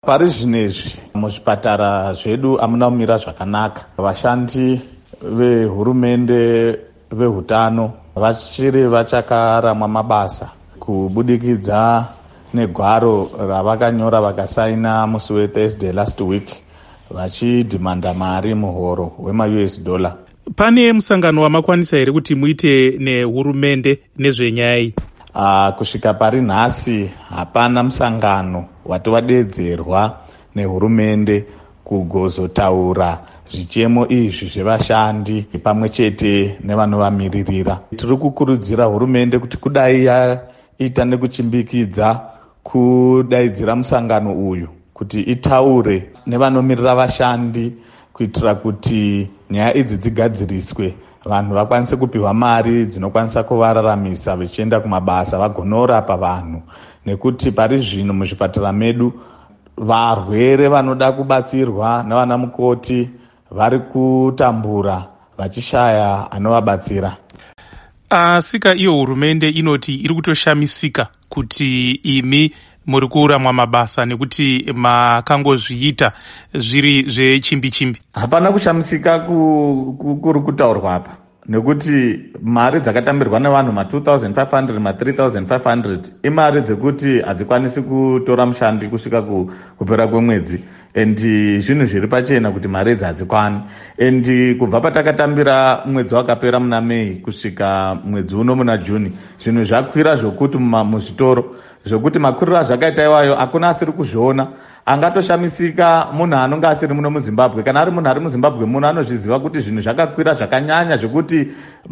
Pari zvinezvi muzvipatara zvedu hamuna kumira zvakanaka. Vashandi vehurumende vehutano vachiri vachakaramwa mabasa kubudikidza negwaro ravakanyora vakasaina musi weThursday last week vachidhimanda mari muhoro wema-US dollar. Pane musangano wamakwanisa here kuti muite nehurumende nezvenyaya iyi? Kusvika pari nhasi hapana musangano wati wadedzerwa nehurumende kugozotaura zvichemo izvi zvevashandi pamwe chete nevanovamiririra. Tiri kukurudzira hurumende kuti kudai yaita nekuchimbikidza kudaidzira musangano uyu kuti itaure nevanomirira vashandi kuitira kuti nyaya idzi dzigadziriswe, vanhu vakwanise kupiwa mari dzinokwanisa kuvararamisa vachienda kumabasa vagonorapa vanhu. Nekuti pari zvino muzvipatara medu varwere vanoda kubatsirwa navana mukoti vari kutambura vachishaya anovabatsira. Asika iyo hurumende inoti iri kutoshamisika kuti imi muri kuramwa mabasa nekuti makangozviita zviri zvechimbi-chimbi. Hapana kushamisika kuri kutaurwa apa, nekuti mari dzakatambirwa nevanhu ma2,500 ma3,500 imari dzekuti hadzikwanisi kutora mushandi kusvika kupera kwemwedzi, endi zvinhu zviri pachena kuti mari idzi hadzikwani. Endi kubva patakatambira mwedzi wakapera muna Mei kusvika mwedzi uno muna Juni, zvinhu zvakwira zvokuti muzvitoro zvokuti makuriro azvakaita iwayo hakuna asiri kuzviona. Angatoshamisika munhu anonge asiri muno muZimbabwe. Kana ari munhu ari muZimbabwe muno anozviziva kuti zvinhu zvakakwira zvakanyanya zvokuti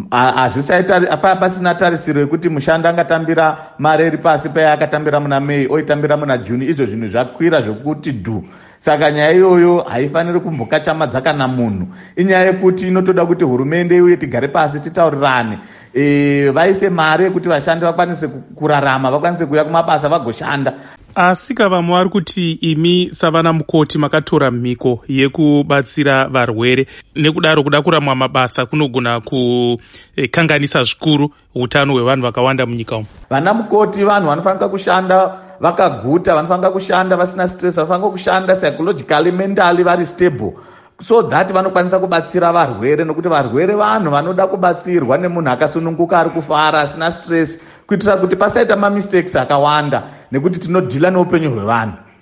pasina tarisiro yekuti mushandi angatambira mari iri pasi payaakatambira muna Mei oitambira muna Juni. Izvo zvinhu zvakwira zvokuti dhu. Saka nyaya iyoyo haifaniri kumbokachamadza kana munhu. Inyaya yekuti inotoda kuti hurumende iuye tigare pasi titaurirane, vaise mari yekuti vashandi vakwanise kurarama, vakwanise kuuya kumabasa vagoshanda. Asika vamwe vari kuti imi savana mukoti makatora mhiko yekubatsira varwere, nekudaro kuda kuramwa mabasa kunogona kukanganisa zvikuru utano hwevanhu vakawanda munyika umu. Vana mukoti vanhu vanofanira kushanda vakaguta, vanofanira kushanda vasina stress, vanofanira kushanda psychologically mentally vari stable, so that vanokwanisa kubatsira varwere, nokuti varwere vanhu vanoda kubatsirwa nemunhu akasununguka ari kufara asina stress, kuitira kuti pasaita mamistakes akawanda, nekuti tinodhila neupenyu hwevanhu.